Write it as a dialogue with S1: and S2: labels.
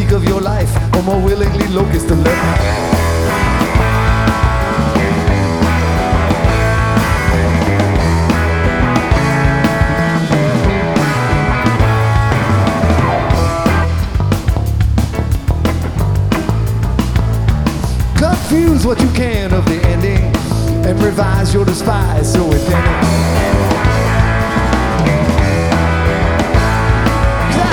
S1: speak of your life, or more willingly locust to left. Confuse what you can of the ending, and revise your despise so within it.